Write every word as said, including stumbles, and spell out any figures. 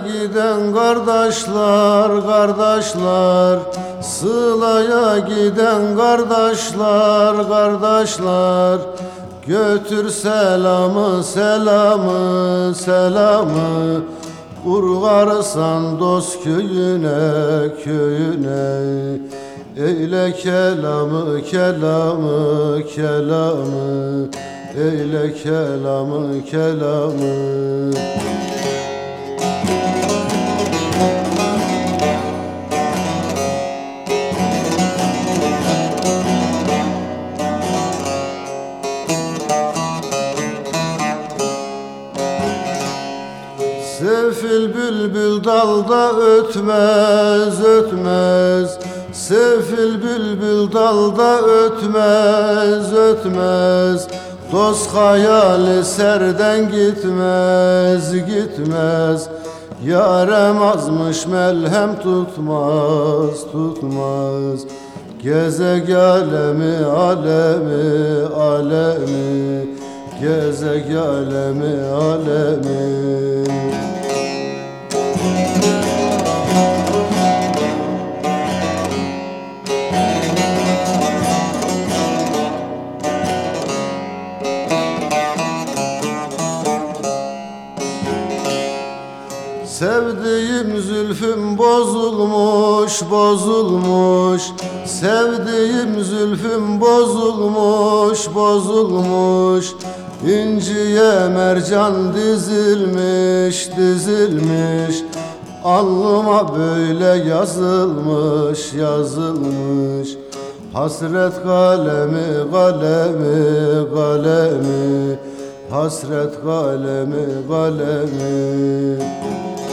giden kardeşler, kardeşler, Sılaya giden kardeşler, kardeşler, götür selamı, selamı, selamı, Urgarsan dost köyüne, köyüne. Eyle kelamı, kelamı, kelamı, eyle kelamı, kelamı. Sefil bülbül dalda ötmez, ötmez, Sefil bülbül dalda ötmez, ötmez, Dost hayali serden gitmez, gitmez, Yarem azmış melhem tutmaz, tutmaz, Gezeg alemi, alemi, alemi, Gezeg alemi, alemi. Sevdiğim zülfüm bozulmuş, bozulmuş, Sevdiğim zülfüm bozulmuş, bozulmuş, İnciye mercan dizilmiş, dizilmiş, Alnıma böyle yazılmış, yazılmış, Hasret kalemi, kalemi, kalemi, Hasret kalemi, kalemi.